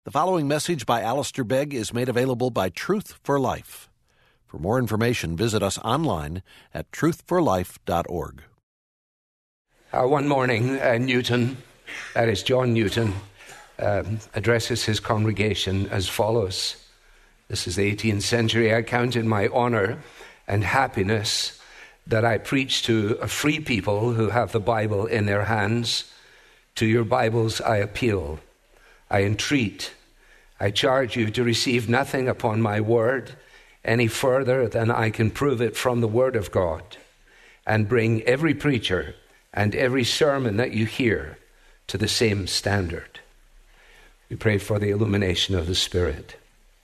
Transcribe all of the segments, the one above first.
The following message by Alistair Begg is made available by Truth for Life. For more information, visit us online at truthforlife.org. One morning, Newton, that is John Newton, addresses his congregation as follows. This is the 18th century. I count it my honor and happiness that I preach to a free people who have the Bible in their hands. To your Bibles I appeal. I entreat, I charge you to receive nothing upon my word any further than I can prove it from the word of God, and bring every preacher and every sermon that you hear to the same standard. We pray for the illumination of the Spirit.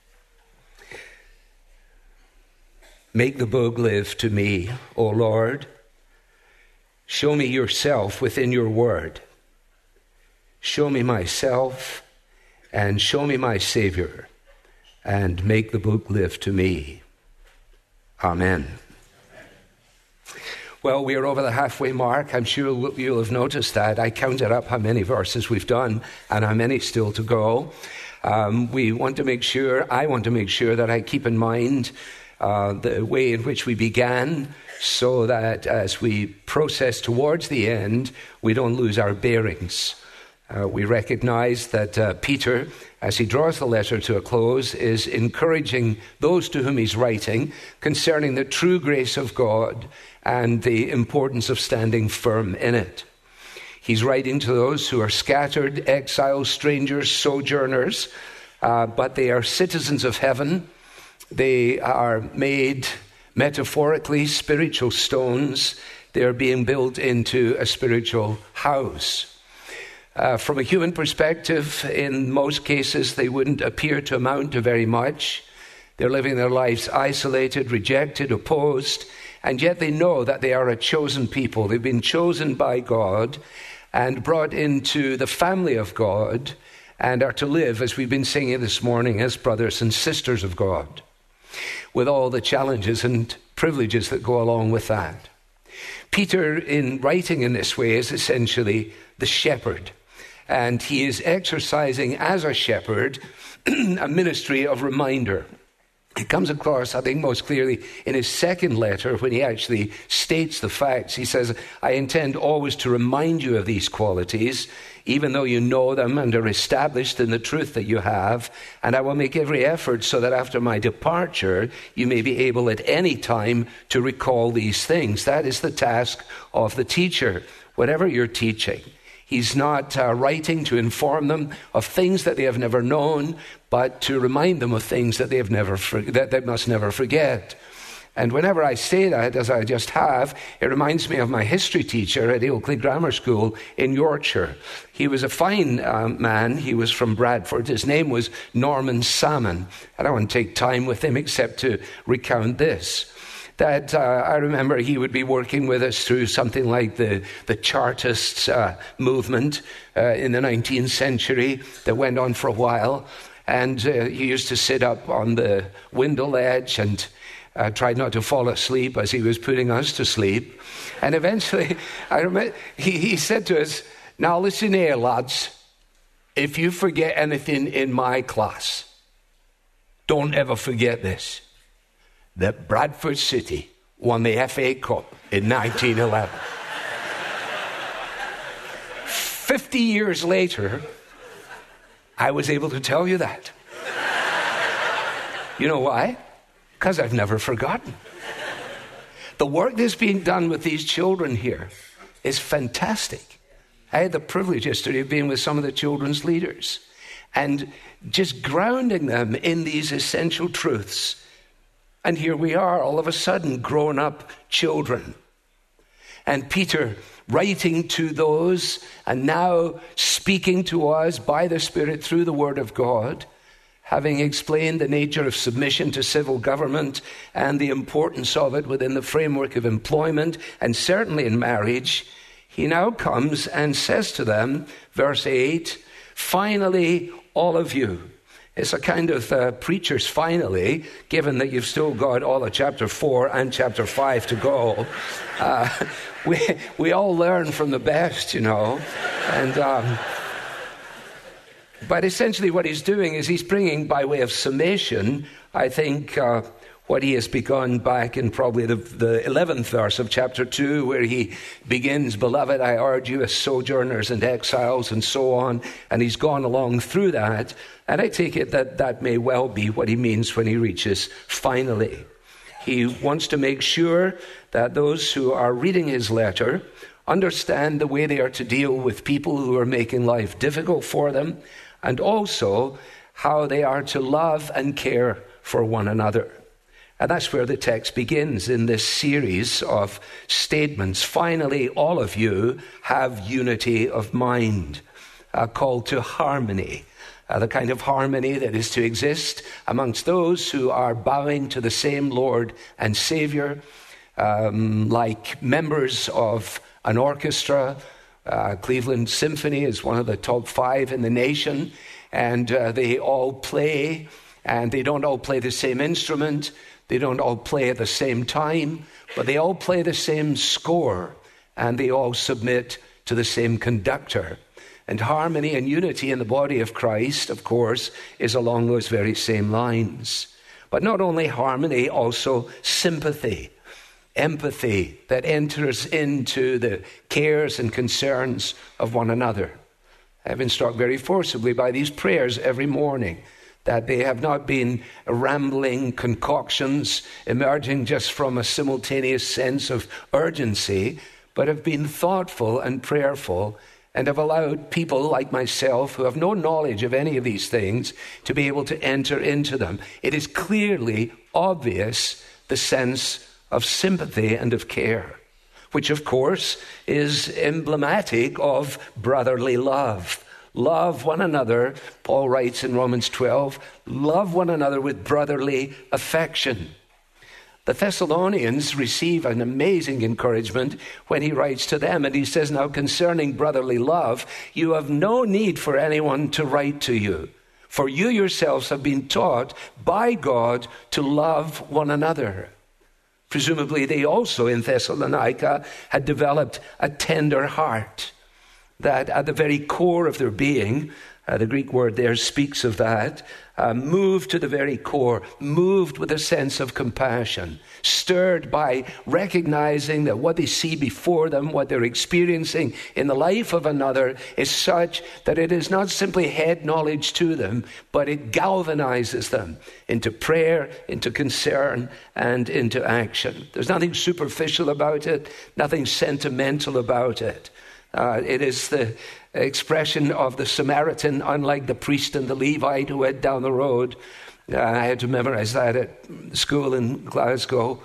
Make the book live to me, O Lord. Show me yourself within your word. Show me myself and show me my Savior, and make the book live to me. Amen. Well, we are over the halfway mark. I'm sure you'll have noticed that. I counted up how many verses we've done and how many still to go. I want to make sure that I keep in mind the way in which we began, so that as we process towards the end, we don't lose our bearings. We recognize that Peter, as he draws the letter to a close, is encouraging those to whom he's writing concerning the true grace of God and the importance of standing firm in it. He's writing to those who are scattered, exiles, strangers, sojourners, but they are citizens of heaven. They are made metaphorically spiritual stones. They are being built into a spiritual house. From a human perspective, in most cases, they wouldn't appear to amount to very much. They're living their lives isolated, rejected, opposed, and yet they know that they are a chosen people. They've been chosen by God and brought into the family of God and are to live, as we've been singing this morning, as brothers and sisters of God, with all the challenges and privileges that go along with that. Peter, in writing in this way, is essentially the shepherd. And he is exercising as a shepherd a ministry of reminder. It comes across, I think, most clearly in his second letter when he actually states the facts. He says, I intend always to remind you of these qualities, even though you know them and are established in the truth that you have. And I will make every effort so that after my departure, you may be able at any time to recall these things. That is the task of the teacher, whatever you're teaching. He's not writing to inform them of things that they have never known, but to remind them of things that they must never forget. And whenever I say that, as I just have, it reminds me of my history teacher at Ilkley Grammar School in Yorkshire. He was a fine man. He was from Bradford. His name was Norman Salmon. I don't want to take time with him except to recount this. That I remember he would be working with us through something like the Chartists movement in the 19th century that went on for a while. And he used to sit up on the window ledge and tried not to fall asleep as he was putting us to sleep. And eventually, I remember he said to us, now listen here, lads. If you forget anything in my class, don't ever forget this. That Bradford City won the FA Cup in 1911. 50 years later, I was able to tell you that. You know why? Because I've never forgotten. The work that's being done with these children here is fantastic. I had the privilege yesterday of being with some of the children's leaders and just grounding them in these essential truths. And here we are, all of a sudden, grown-up children. And Peter writing to those and now speaking to us by the Spirit through the Word of God, having explained the nature of submission to civil government and the importance of it within the framework of employment and certainly in marriage, he now comes and says to them, verse 8, finally, all of you. It's a kind of preacher's finally, given that you've still got all of chapter 4 and chapter 5 to go. We all learn from the best, you know. And But essentially what he's doing is he's bringing, by way of summation, I think, what he has begun back in probably the 11th verse of chapter 2, where he begins, "Beloved, I urge you as sojourners and exiles," and so on. And he's gone along through that. And I take it that that may well be what he means when he reaches finally. He wants to make sure that those who are reading his letter understand the way they are to deal with people who are making life difficult for them, and also how they are to love and care for one another. And that's where the text begins in this series of statements. Finally, all of you have unity of mind, a call to harmony, the kind of harmony that is to exist amongst those who are bowing to the same Lord and Savior, like members of an orchestra. Cleveland Symphony is one of the top 5 in the nation, and they all play, and they don't all play the same instrument. They don't all play at the same time, but they all play the same score, and they all submit to the same conductor. And harmony and unity in the body of Christ, of course, is along those very same lines. But not only harmony, also sympathy, empathy that enters into the cares and concerns of one another. I've been struck very forcibly by these prayers every morning, that they have not been rambling concoctions emerging just from a simultaneous sense of urgency, but have been thoughtful and prayerful, and have allowed people like myself who have no knowledge of any of these things to be able to enter into them. It is clearly obvious, the sense of sympathy and of care, which of course is emblematic of brotherly love. Love one another, Paul writes in Romans 12, love one another with brotherly affection. The Thessalonians receive an amazing encouragement when he writes to them, and he says, "Now concerning brotherly love, you have no need for anyone to write to you, for you yourselves have been taught by God to love one another." Presumably they also in Thessalonica had developed a tender heart, that at the very core of their being, the Greek word there speaks of that, moved to the very core, moved with a sense of compassion, stirred by recognizing that what they see before them, what they're experiencing in the life of another, is such that it is not simply head knowledge to them, but it galvanizes them into prayer, into concern, and into action. There's nothing superficial about it, nothing sentimental about it. It is the expression of the Samaritan, unlike the priest and the Levite who went down the road. I had to memorize that at school in Glasgow.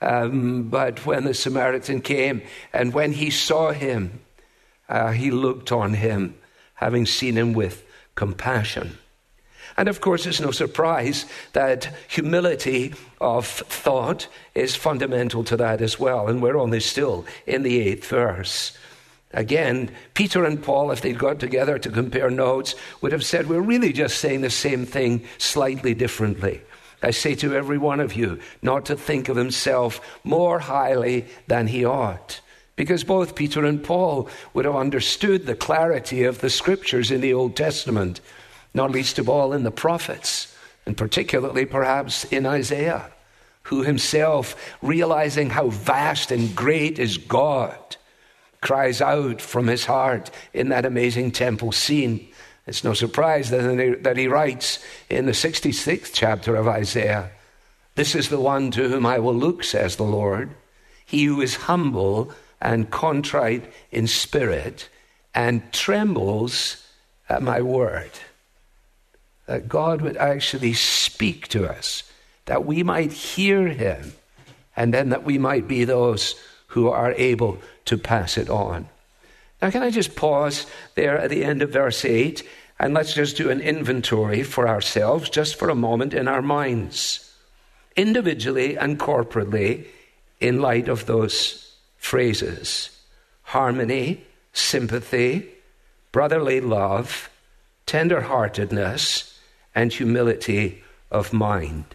But when the Samaritan came, and when he saw him, he looked on him, having seen him with compassion. And of course, it's no surprise that humility of thought is fundamental to that as well. And we're only still in the 8th verse. Again, Peter and Paul, if they'd got together to compare notes, would have said, we're really just saying the same thing slightly differently. I say to every one of you not to think of himself more highly than he ought. Because both Peter and Paul would have understood the clarity of the scriptures in the Old Testament, not least of all in the prophets, and particularly perhaps in Isaiah, who himself, realizing how vast and great is God, cries out from his heart in that amazing temple scene. It's no surprise that he writes in the 66th chapter of Isaiah, "This is the one to whom I will look, says the Lord, he who is humble and contrite in spirit and trembles at my word." That God would actually speak to us, that we might hear him, and then that we might be those who are able to pass it on. Now, can I just pause there at the end of verse 8, and let's just do an inventory for ourselves, just for a moment in our minds, individually and corporately, in light of those phrases: harmony, sympathy, brotherly love, tender-heartedness, and humility of mind.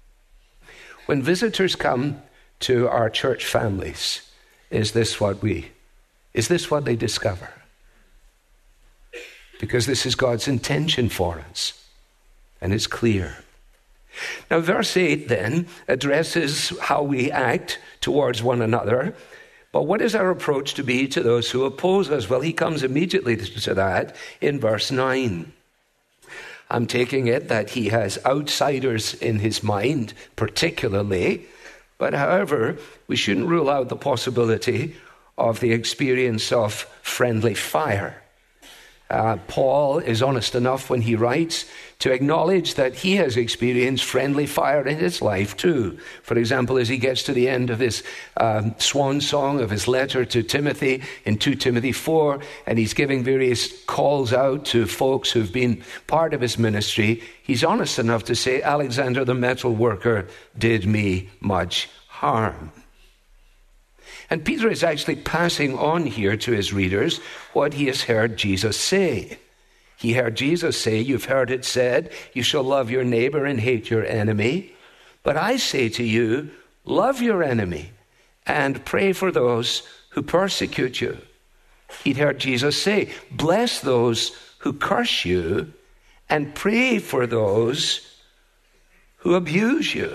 When visitors come to our church families, is this what they discover? because this is God's intention for us, and it's clear. Now, verse 8 then addresses how we act towards one another. But what is our approach to be to those who oppose us? Well, he comes immediately to that in verse 9. I'm taking it that he has outsiders in his mind, particularly. But however, we shouldn't rule out the possibility of the experience of friendly fire. Paul is honest enough when he writes to acknowledge that he has experienced friendly fire in his life too. For example, as he gets to the end of his swan song of his letter to Timothy in 2 Timothy 4, and he's giving various calls out to folks who've been part of his ministry, he's honest enough to say, Alexander the metal worker did me much harm. And Peter is actually passing on here to his readers what he has heard Jesus say. He heard Jesus say, you've heard it said, you shall love your neighbor and hate your enemy. But I say to you, love your enemy and pray for those who persecute you. He'd heard Jesus say, bless those who curse you and pray for those who abuse you.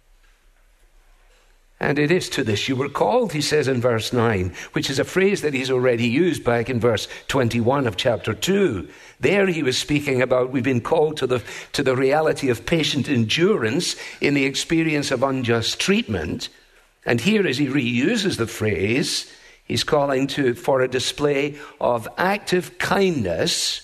And it is to this you were called, he says in verse 9, which is a phrase that he's already used back in verse 21 of chapter 2. There he was speaking about we've been called to the reality of patient endurance in the experience of unjust treatment. And here as he reuses the phrase, he's calling for a display of active kindness,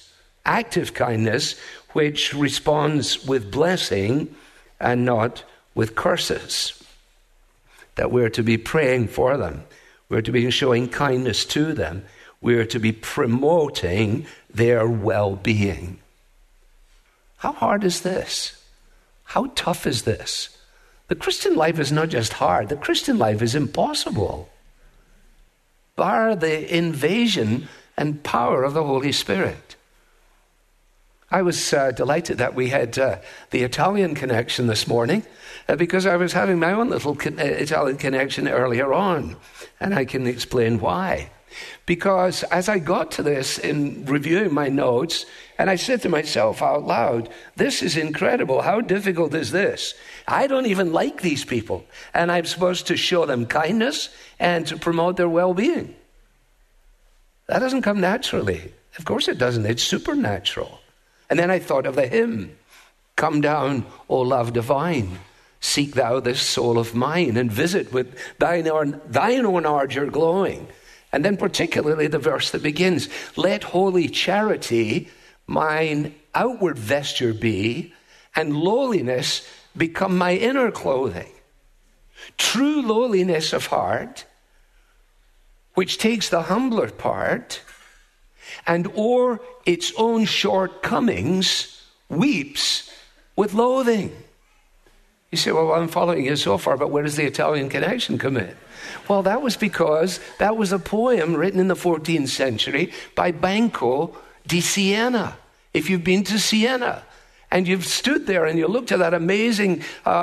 which responds with blessing and not with curses. That we're to be praying for them. We're to be showing kindness to them. We're to be promoting their well-being. How hard is this? How tough is this? The Christian life is not just hard. The Christian life is impossible, bar the invasion and power of the Holy Spirit. I was delighted that we had the Italian connection this morning because I was having my own little Italian connection earlier on, and I can explain why. Because as I got to this in reviewing my notes, and I said to myself out loud, this is incredible. How difficult is this? I don't even like these people, and I'm supposed to show them kindness and to promote their well-being. That doesn't come naturally. Of course it doesn't. It's supernatural. And then I thought of the hymn, come down, O love divine, seek thou this soul of mine, and visit with thine own ardor glowing. And then particularly the verse that begins, let holy charity mine outward vesture be, and lowliness become my inner clothing. True lowliness of heart, which takes the humbler part, and o'er its own shortcomings weeps with loathing. You say, well, I'm following you so far, but where does the Italian connection come in? Well, that was because that was a poem written in the 14th century by Banco di Siena. If you've been to Siena, and you've stood there and you looked at that amazing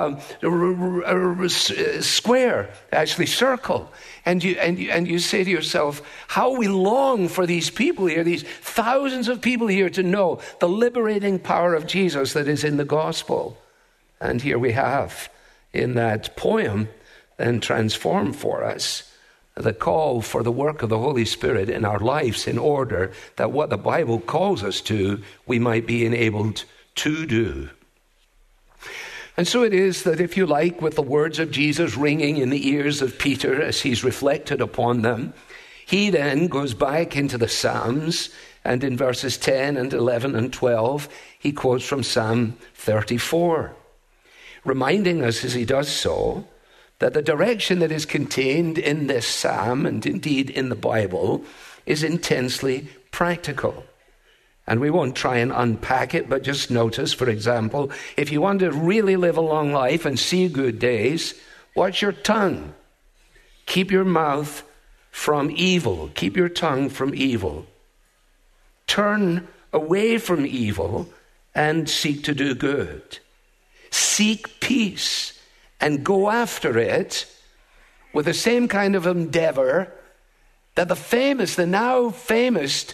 square, actually circle, and you say to yourself, how we long for these people here, these thousands of people here to know the liberating power of Jesus that is in the gospel. And here we have in that poem then transformed for us the call for the work of the Holy Spirit in our lives in order that what the Bible calls us to, we might be enabled to do. And so it is that, if you like, with the words of Jesus ringing in the ears of Peter as he's reflected upon them, he then goes back into the Psalms, and in verses 10 and 11 and 12, he quotes from Psalm 34, reminding us as he does so that the direction that is contained in this psalm, and indeed in the Bible, is intensely practical. And we won't try and unpack it, but just notice, for example, if you want to really live a long life and see good days, watch your tongue. Keep your mouth from evil. Keep your tongue from evil. Turn away from evil and seek to do good. Seek peace and go after it with the same kind of endeavor that the now famous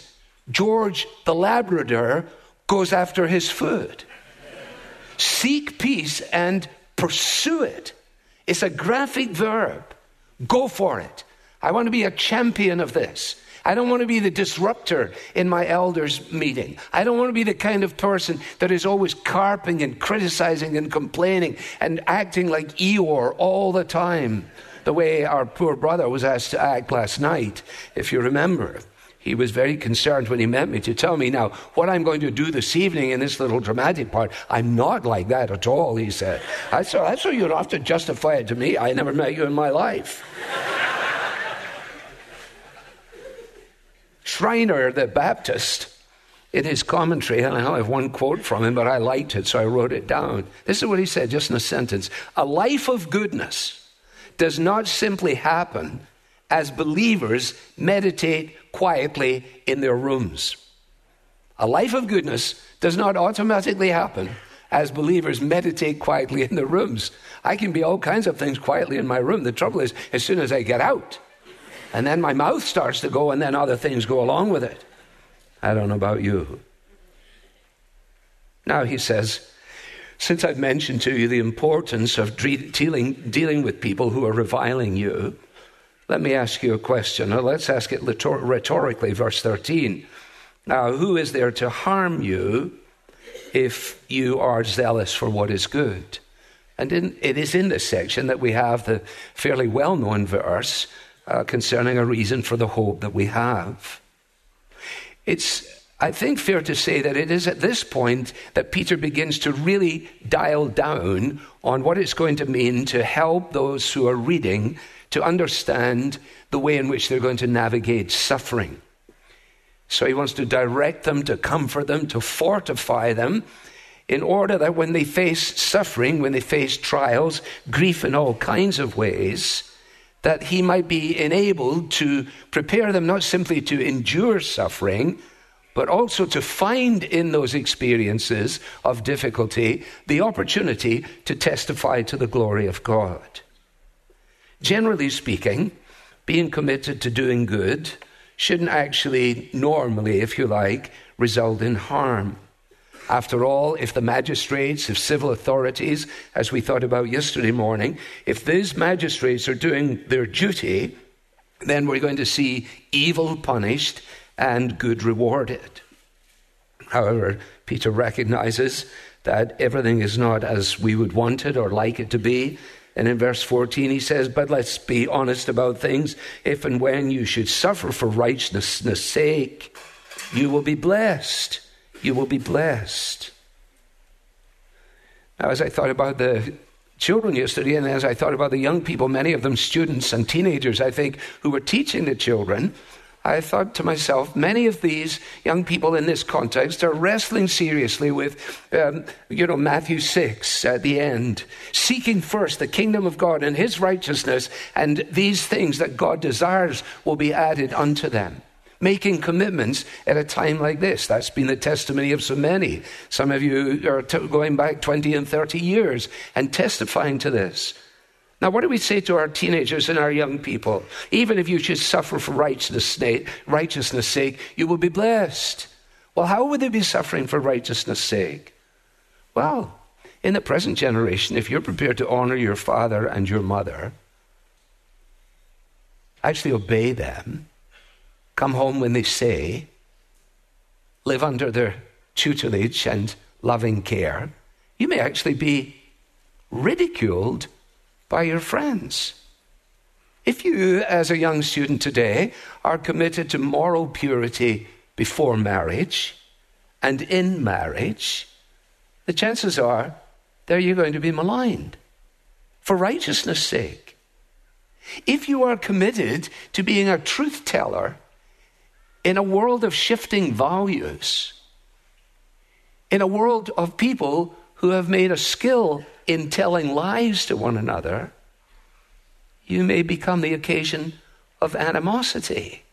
George the Labrador goes after his food. Seek peace and pursue it. It's a graphic verb. Go for it. I want to be a champion of this. I don't want to be the disruptor in my elders' meeting. I don't want to be the kind of person that is always carping and criticizing and complaining and acting like Eeyore all the time, the way our poor brother was asked to act last night, if you remember. He was very concerned when he met me to tell me, now, what I'm going to do this evening in this little dramatic part, I'm not like that at all, he said. I said, so you don't have to justify it to me. I never met you in my life. Schreiner, the Baptist, in his commentary, and I have one quote from him, but I liked it, so I wrote it down. This is what he said, just in a sentence. A life of goodness does not simply happen as believers meditate quietly in their rooms. A life of goodness does not automatically happen as believers meditate quietly in their rooms. I can be all kinds of things quietly in my room. The trouble is, as soon as I get out, and then my mouth starts to go, and then other things go along with it. I don't know about you. Now he says, since I've mentioned to you the importance of dealing with people who are reviling you, let me ask you a question. Now let's ask it rhetorically, verse 13. Now, who is there to harm you if you are zealous for what is good? And it is in this section that we have the fairly well-known verse concerning a reason for the hope that we have. It's, I think, fair to say that it is at this point that Peter begins to really dial down on what it's going to mean to help those who are reading to understand the way in which they're going to navigate suffering. So he wants to direct them, to comfort them, to fortify them, in order that when they face suffering, when they face trials, grief in all kinds of ways, that he might be enabled to prepare them not simply to endure suffering, but also to find in those experiences of difficulty the opportunity to testify to the glory of God. Generally speaking, being committed to doing good shouldn't actually normally, if you like, result in harm. After all, if the magistrates, if civil authorities, as we thought about yesterday morning, if these magistrates are doing their duty, then we're going to see evil punished and good rewarded. However, Peter recognizes that everything is not as we would want it or like it to be. And in verse 14 he says, but let's be honest about things. If and when you should suffer for righteousness' sake, you will be blessed. You will be blessed. Now, as I thought about the children yesterday, and as I thought about the young people, many of them students and teenagers, I think, who were teaching the children, I thought to myself, many of these young people in this context are wrestling seriously with, Matthew 6 at the end, seeking first the kingdom of God and his righteousness, and these things that God desires will be added unto them. Making commitments at a time like this. That's been the testimony of so many. Some of you are going back 20 and 30 years and testifying to this. Now, what do we say to our teenagers and our young people? Even if you should suffer for righteousness' sake, you will be blessed. Well, how would they be suffering for righteousness' sake? Well, in the present generation, if you're prepared to honor your father and your mother, actually obey them, come home when they say, live under their tutelage and loving care, you may actually be ridiculed by your friends. If you, as a young student today, are committed to moral purity before marriage and in marriage, the chances are that you're going to be maligned for righteousness' sake. If you are committed to being a truth teller in a world of shifting values, in a world of people who have made a skill in telling lies to one another, you may become the occasion of animosity.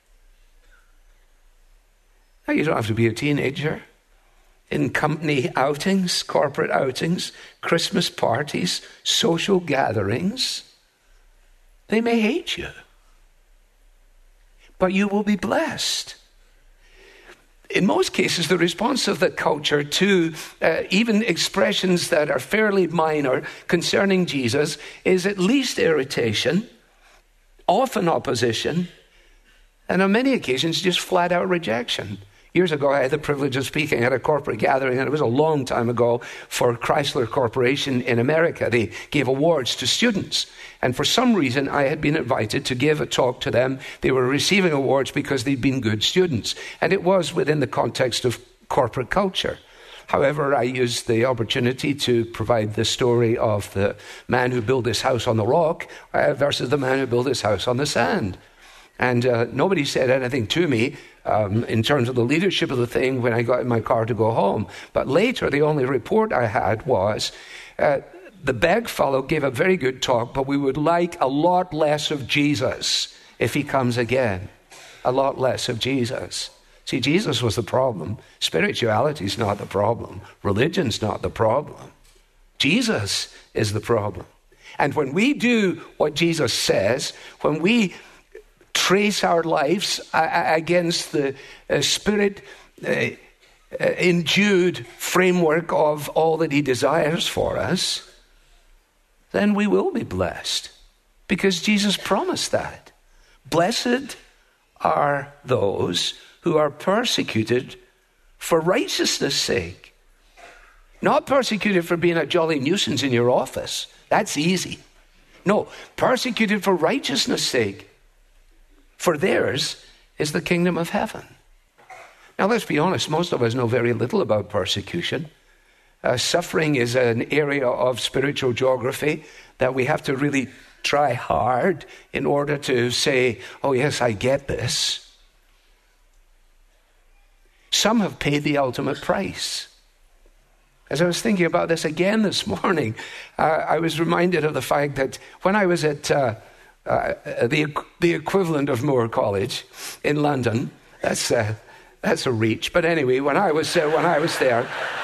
Now, you don't have to be a teenager. In company outings, corporate outings, Christmas parties, social gatherings, they may hate you, but you will be blessed. in most cases, the response of the culture to even expressions that are fairly minor concerning Jesus is at least irritation, often opposition, and on many occasions just flat out rejection. Years ago, I had the privilege of speaking at a corporate gathering, and it was a long time ago, for Chrysler Corporation in America. They gave awards to students, and for some reason, I had been invited to give a talk to them. They were receiving awards because they'd been good students, and it was within the context of corporate culture. However, I used the opportunity to provide the story of the man who built this house on the rock versus the man who built this house on the sand. And nobody said anything to me in terms of the leadership of the thing when I got in my car to go home. But later, the only report I had was the Begg fellow gave a very good talk, but we would like a lot less of Jesus if he comes again. A lot less of Jesus. See, Jesus was the problem. Spirituality is not the problem. Religion's not the problem. Jesus is the problem. And when we do what Jesus says, when we trace our lives against the Spirit-endued framework of all that he desires for us, then we will be blessed, because Jesus promised that. Blessed are those who are persecuted for righteousness' sake. Not persecuted for being a jolly nuisance in your office. That's easy. No, persecuted for righteousness' sake. For theirs is the kingdom of heaven. Now, let's be honest, most of us know very little about persecution. Suffering is an area of spiritual geography that we have to really try hard in order to say, oh yes, I get this. Some have paid the ultimate price. As I was thinking about this again this morning, I was reminded of the fact that when I was at the equivalent of Moore College in London, that's a reach. But anyway, when I was there,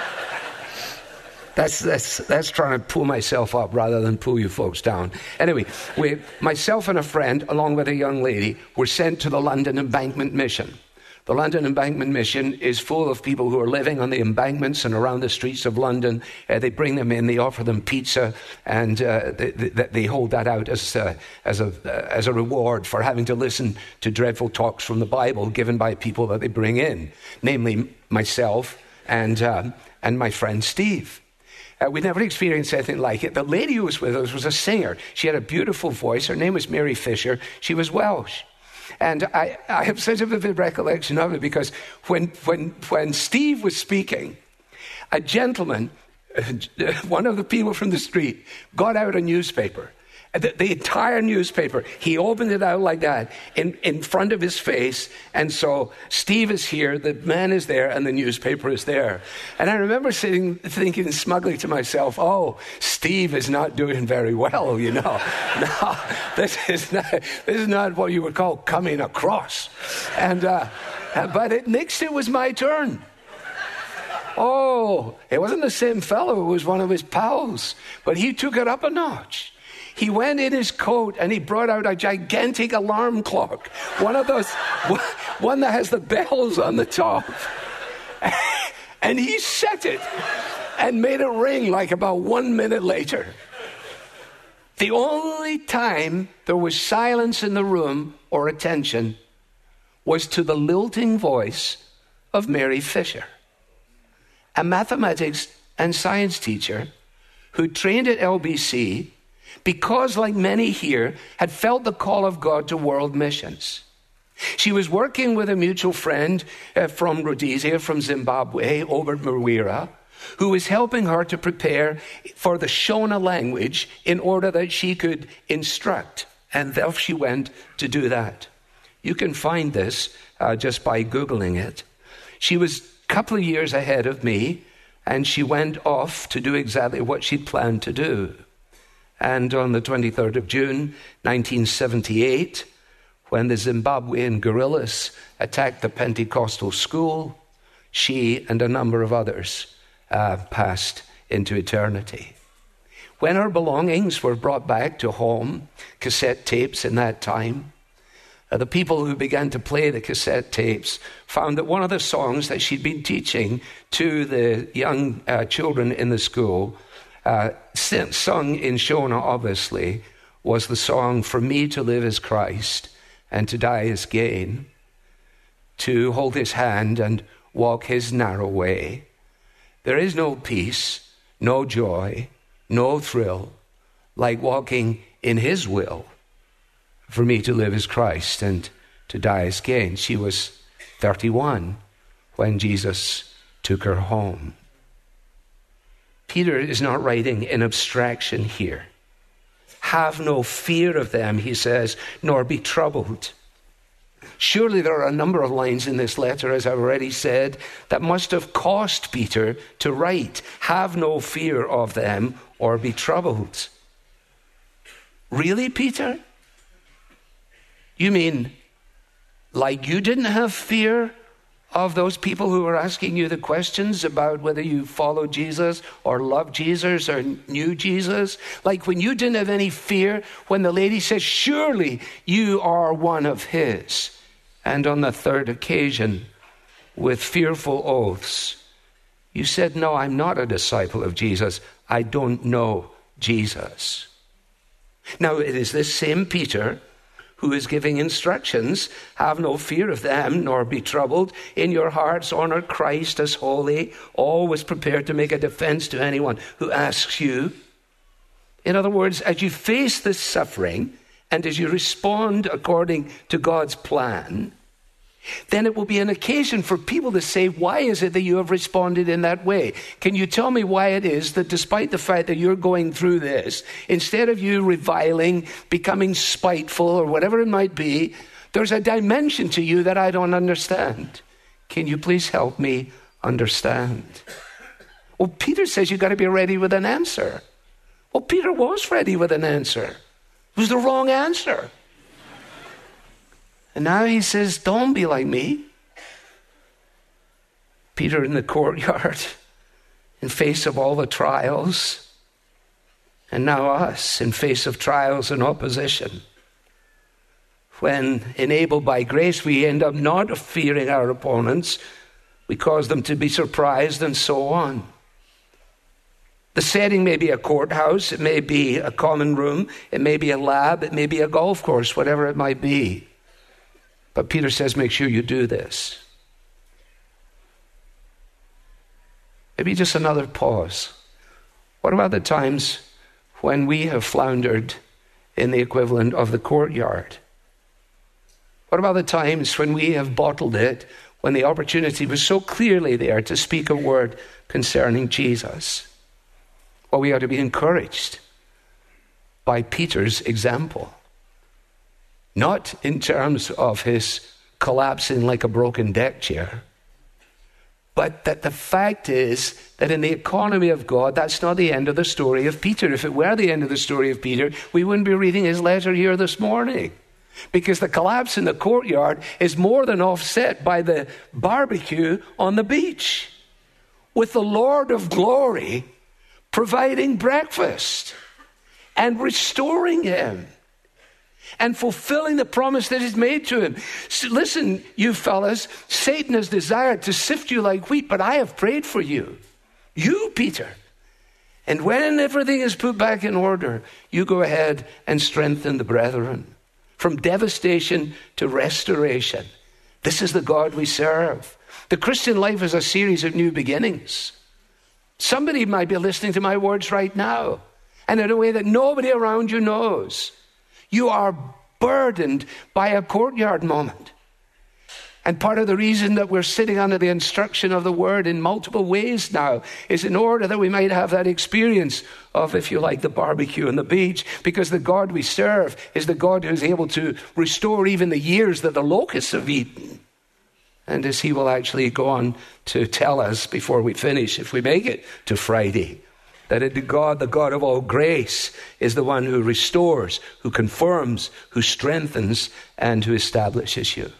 that's trying to pull myself up rather than pull you folks down. Anyway, myself and a friend, along with a young lady, were sent to the London Embankment Mission. The London Embankment Mission is full of people who are living on the embankments and around the streets of London. They bring them in, they offer them pizza, and they hold that out as a reward for having to listen to dreadful talks from the Bible given by people that they bring in, namely myself and my friend Steve. We'd never experienced anything like it. The lady who was with us was a singer. She had a beautiful voice. Her name was Mary Fisher. She was Welsh. And I have such a vivid recollection of it because when Steve was speaking, a gentleman, one of the people from the street, got out a newspaper. The entire newspaper. He opened it out like that in front of his face. And so Steve is here, the man is there, and the newspaper is there. And I remember thinking smugly to myself, oh, Steve is not doing very well, you know. No, this is not what you would call coming across. And but next it was my turn. Oh, it wasn't the same fellow. It was one of his pals. But he took it up a notch. He went in his coat and he brought out a gigantic alarm clock. One of those, one that has the bells on the top. And he set it and made it ring like about 1 minute later. The only time there was silence in the room or attention was to the lilting voice of Mary Fisher, a mathematics and science teacher who trained at LBC because, like many here, had felt the call of God to world missions. She was working with a mutual friend from Rhodesia, from Zimbabwe, Obert Mawira, who was helping her to prepare for the Shona language in order that she could instruct. And off she went to do that. You can find this just by Googling it. She was a couple of years ahead of me, and she went off to do exactly what she planned to do. And on the 23rd of June, 1978, when the Zimbabwean guerrillas attacked the Pentecostal school, she and a number of others passed into eternity. When her belongings were brought back to home, cassette tapes in that time, The people who began to play the cassette tapes found that one of the songs that she'd been teaching to the young children in the school, sung in Shona obviously, was the song, "For me to live is Christ and to die is gain, to hold his hand and walk his narrow way. There is no peace, no joy, no thrill, like walking in his will. For me to live is Christ and to die is gain." She was 31 when Jesus took her home. Peter is not writing in abstraction here. Have no fear of them, he says, nor be troubled. Surely there are a number of lines in this letter, as I've already said, that must have cost Peter to write. Have no fear of them or be troubled. Really, Peter? You mean like you didn't have fear of those people who were asking you the questions about whether you follow Jesus or love Jesus or knew Jesus? Like when you didn't have any fear when the lady says, "Surely you are one of his." And on the third occasion, with fearful oaths, you said, "No, I'm not a disciple of Jesus. I don't know Jesus." Now, it is this same Peter who is giving instructions. Have no fear of them, nor be troubled. In your hearts, honor Christ as holy, always prepared to make a defense to anyone who asks you. In other words, as you face this suffering, and as you respond according to God's plan, then it will be an occasion for people to say, "Why is it that you have responded in that way? Can you tell me why it is that despite the fact that you're going through this, instead of you reviling, becoming spiteful, or whatever it might be, there's a dimension to you that I don't understand? Can you please help me understand?" Well, Peter says you've got to be ready with an answer. Well, Peter was ready with an answer. It was the wrong answer. And now he says, don't be like me. Peter in the courtyard, in face of all the trials, and now us in face of trials and opposition. When enabled by grace, we end up not fearing our opponents. We cause them to be surprised and so on. The setting may be a courthouse, it may be a common room, it may be a lab, it may be a golf course, whatever it might be. But Peter says, make sure you do this. Maybe just another pause. What about the times when we have floundered in the equivalent of the courtyard? What about the times when we have bottled it, when the opportunity was so clearly there to speak a word concerning Jesus? Well, we ought to be encouraged by Peter's example. Not in terms of his collapsing like a broken deck chair, but that the fact is that in the economy of God, that's not the end of the story of Peter. If it were the end of the story of Peter, we wouldn't be reading his letter here this morning. Because the collapse in the courtyard is more than offset by the barbecue on the beach, with the Lord of glory providing breakfast and restoring him and fulfilling the promise that is made to him. So listen, you fellas, Satan has desired to sift you like wheat, but I have prayed for you. You, Peter. And when everything is put back in order, you go ahead and strengthen the brethren. From devastation to restoration. This is the God we serve. The Christian life is a series of new beginnings. Somebody might be listening to my words right now, and in a way that nobody around you knows. You are burdened by a courtyard moment. And part of the reason that we're sitting under the instruction of the word in multiple ways now is in order that we might have that experience of, if you like, the barbecue on the beach, because the God we serve is the God who is able to restore even the years that the locusts have eaten. And as he will actually go on to tell us before we finish, if we make it to Friday, that the God of all grace, is the one who restores, who confirms, who strengthens, and who establishes you.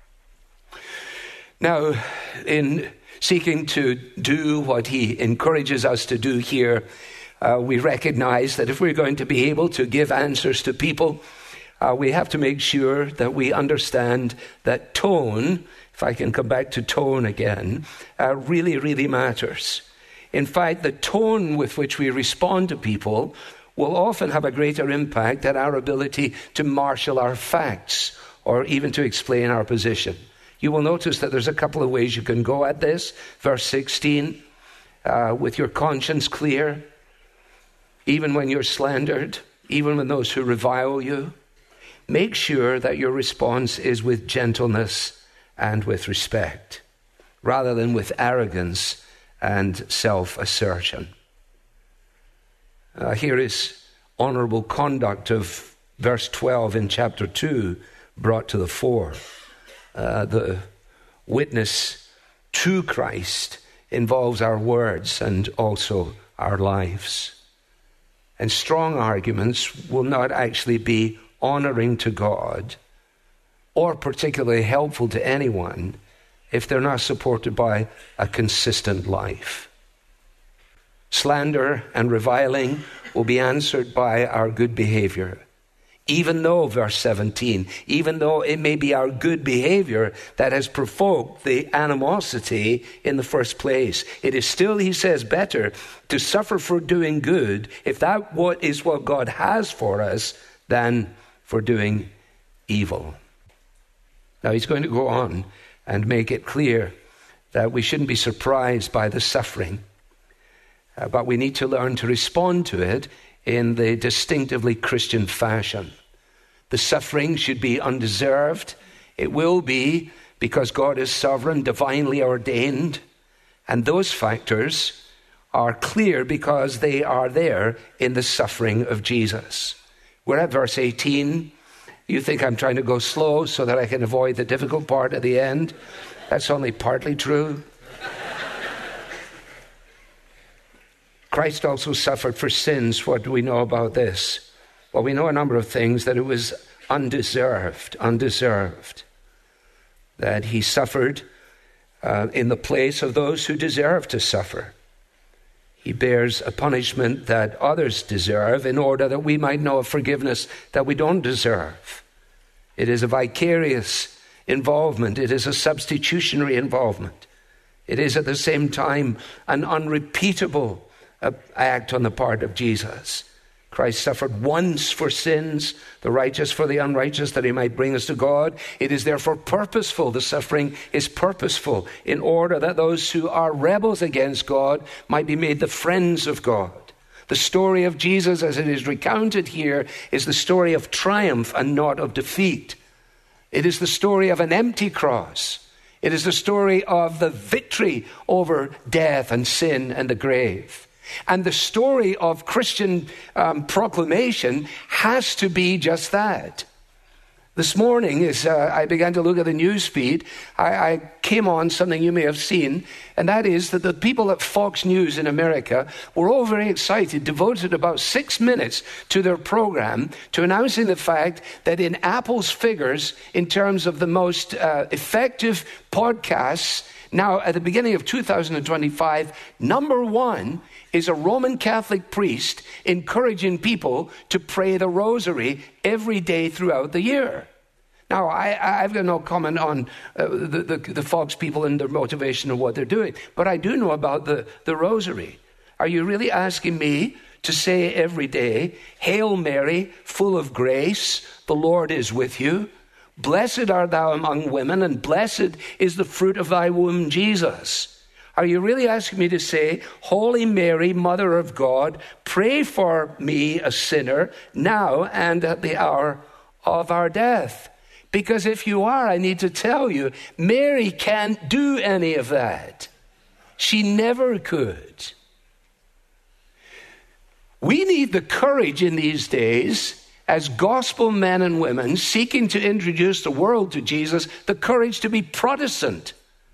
Now, in seeking to do what he encourages us to do here, we recognize that if we're going to be able to give answers to people, We have to make sure that we understand that tone, if I can come back to tone again, really, really matters. In fact, the tone with which we respond to people will often have a greater impact than our ability to marshal our facts or even to explain our position. You will notice that there's a couple of ways you can go at this. Verse 16, with your conscience clear, even when you're slandered, even when those who revile you, make sure that your response is with gentleness and with respect, rather than with arrogance and self-assertion. Here is honorable conduct of verse 12 in chapter 2 brought to the fore. The witness to Christ involves our words and also our lives. And strong arguments will not actually be honoring to God or particularly helpful to anyone if they're not supported by a consistent life. Slander and reviling will be answered by our good behavior. Even though, verse 17, even though it may be our good behavior that has provoked the animosity in the first place, it is still, he says, better to suffer for doing good, if that is what God has for us, than for doing evil. Now he's going to go on and make it clear that we shouldn't be surprised by the suffering, but we need to learn to respond to it in the distinctively Christian fashion. The suffering should be undeserved. It will be because God is sovereign, divinely ordained. And those factors are clear because they are there in the suffering of Jesus. We're at verse 18. You think I'm trying to go slow so that I can avoid the difficult part at the end? That's only partly true. Christ also suffered for sins. What do we know about this? Well, we know a number of things, that it was undeserved, that he suffered in the place of those who deserve to suffer. He bears a punishment that others deserve in order that we might know a forgiveness that we don't deserve. It is a vicarious involvement. It is a substitutionary involvement. It is at the same time an unrepeatable act on the part of Jesus. Christ suffered once for sins, the righteous for the unrighteous, that he might bring us to God. It is therefore purposeful. The suffering is purposeful in order that those who are rebels against God might be made the friends of God. The story of Jesus, as it is recounted here, is the story of triumph and not of defeat. It is the story of an empty cross. It is the story of the victory over death and sin and the grave. And the story of Christian proclamation has to be just that. This morning, as I began to look at the news feed, I came on something you may have seen, and that is that the people at Fox News in America were all very excited, devoted about 6 minutes to their program to announcing the fact that in Apple's figures, in terms of the most effective podcasts, now at the beginning of 2025, number one is a Roman Catholic priest encouraging people to pray the rosary every day throughout the year. Now, I've got no comment on the Fox people and their motivation of what they're doing, but I do know about the rosary. Are you really asking me to say every day, Hail Mary, full of grace, the Lord is with you. Blessed art thou among women, and blessed is the fruit of thy womb, Jesus. Are you really asking me to say, Holy Mary, Mother of God, pray for me, a sinner, now and at the hour of our death? Because if you are, I need to tell you, Mary can't do any of that. She never could. We need the courage in these days, as gospel men and women seeking to introduce the world to Jesus, the courage to be Protestant,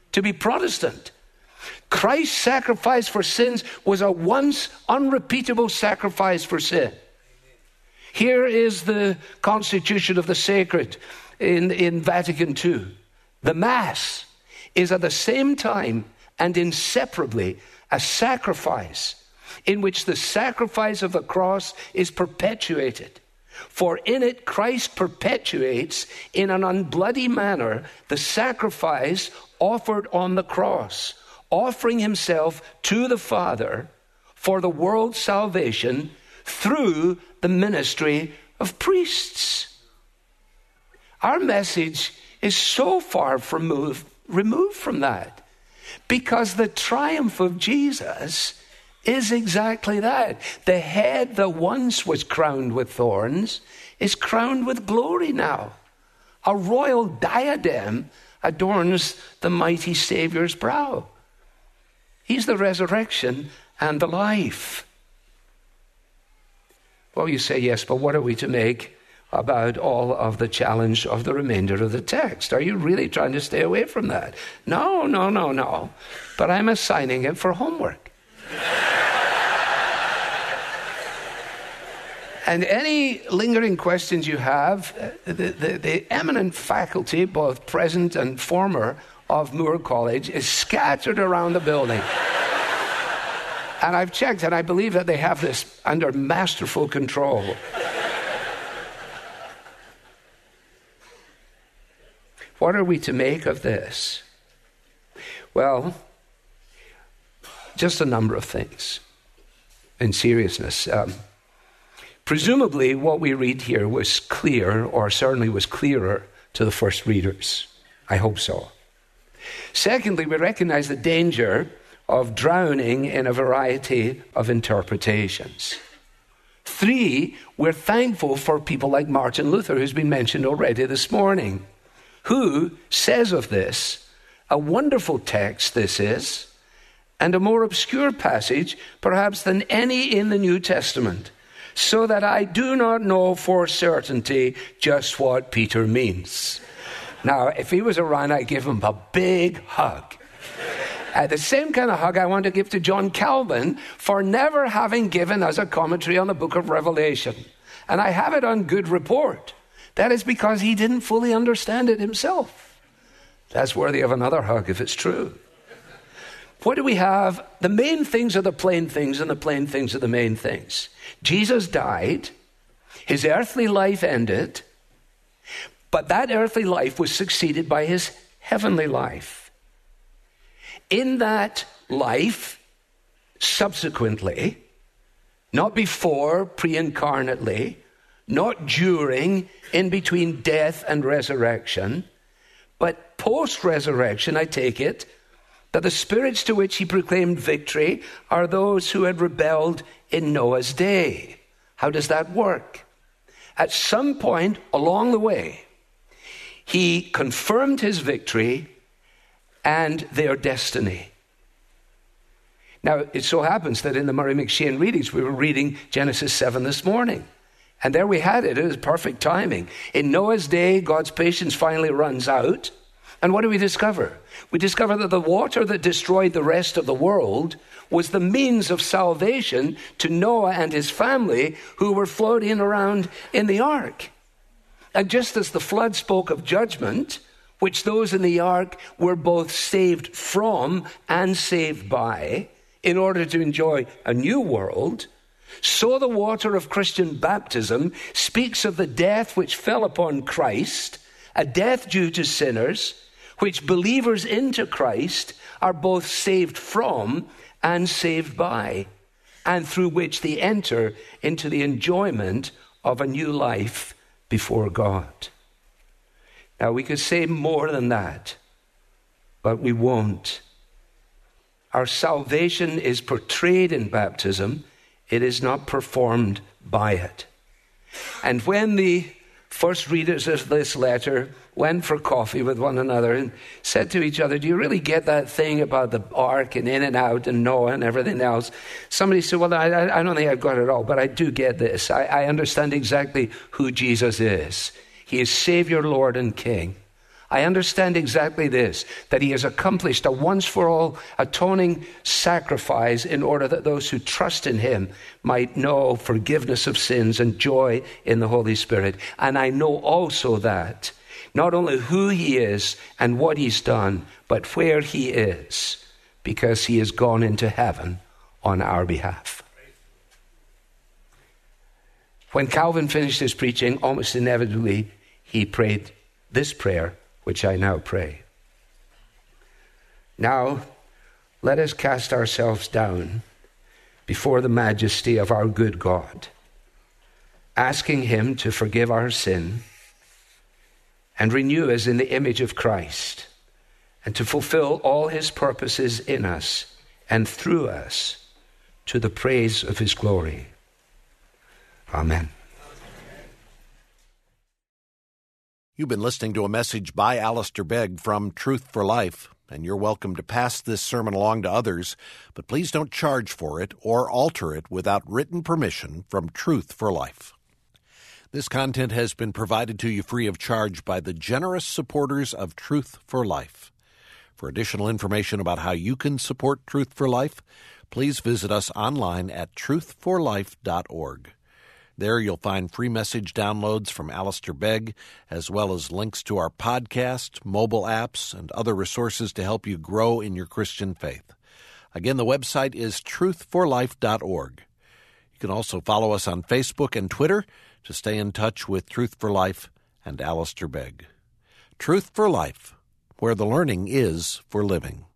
Christ's sacrifice for sins was a once unrepeatable sacrifice for sin. Here is the Constitution of the Sacred in Vatican II. The Mass is at the same time and inseparably a sacrifice in which the sacrifice of the cross is perpetuated. For in it Christ perpetuates in an unbloody manner the sacrifice offered on the cross, offering himself to the Father for the world's salvation through the ministry of priests. Our message is so far removed from that, because the triumph of Jesus is exactly that. The head that once was crowned with thorns is crowned with glory now. A royal diadem adorns the mighty Savior's brow. He's the resurrection and the life. Well, you say, yes, but what are we to make about all of the challenge of the remainder of the text? Are you really trying to stay away from that? No. But I'm assigning it for homework. And any lingering questions you have, the eminent faculty, both present and former, of Moore College is scattered around the building. And I've checked, and I believe that they have this under masterful control. What are we to make of this? Well, just a number of things in seriousness. Presumably, what we read here was clear, or certainly was clearer to the first readers. I hope so. Secondly, we recognize the danger of drowning in a variety of interpretations. 3, we're thankful for people like Martin Luther, who's been mentioned already this morning, who says of this, a wonderful text this is, and a more obscure passage perhaps than any in the New Testament, so that I do not know for certainty just what Peter means. Now, if he was around, I'd give him a big hug. The same kind of hug I want to give to John Calvin for never having given us a commentary on the book of Revelation. And I have it on good report. That is because he didn't fully understand it himself. That's worthy of another hug if it's true. What do we have? The main things are the plain things, and the plain things are the main things. Jesus died. His earthly life ended. But that earthly life was succeeded by his heavenly life. In that life, subsequently, not before, pre-incarnately, not during, in between death and resurrection, but post-resurrection, I take it, that the spirits to which he proclaimed victory are those who had rebelled in Noah's day. How does that work? At some point along the way, he confirmed his victory and their destiny. Now, it so happens that in the Murray McShane readings, we were reading Genesis 7 this morning. And there we had it. It was perfect timing. In Noah's day, God's patience finally runs out. And what do we discover? We discover that the water that destroyed the rest of the world was the means of salvation to Noah and his family who were floating around in the ark. And just as the flood spoke of judgment, which those in the ark were both saved from and saved by, in order to enjoy a new world, so the water of Christian baptism speaks of the death which fell upon Christ, a death due to sinners, which believers into Christ are both saved from and saved by, and through which they enter into the enjoyment of a new life before God. Now, we could say more than that, but we won't. Our salvation is portrayed in baptism. It is not performed by it. And when the first readers of this letter went for coffee with one another and said to each other, do you really get that thing about the ark and in and out and Noah and everything else? Somebody said, well, I don't think I've got it all, but I do get this. I understand exactly who Jesus is. He is Savior, Lord, and King. I understand exactly this, that he has accomplished a once-for-all atoning sacrifice in order that those who trust in him might know forgiveness of sins and joy in the Holy Spirit. And I know also that not only who he is and what he's done, but where he is, because he has gone into heaven on our behalf. When Calvin finished his preaching, almost inevitably, he prayed this prayer, which I now pray. Now, let us cast ourselves down before the majesty of our good God, asking him to forgive our sin and renew us in the image of Christ, and to fulfill all his purposes in us and through us to the praise of his glory. Amen. You've been listening to a message by Alistair Begg from Truth for Life, and you're welcome to pass this sermon along to others, but please don't charge for it or alter it without written permission from Truth for Life. This content has been provided to you free of charge by the generous supporters of Truth for Life. For additional information about how you can support Truth for Life, please visit us online at truthforlife.org. There you'll find free message downloads from Alistair Begg, as well as links to our podcast, mobile apps, and other resources to help you grow in your Christian faith. Again, the website is truthforlife.org. You can also follow us on Facebook and Twitter to stay in touch with Truth for Life and Alistair Begg. Truth for Life, where the learning is for living.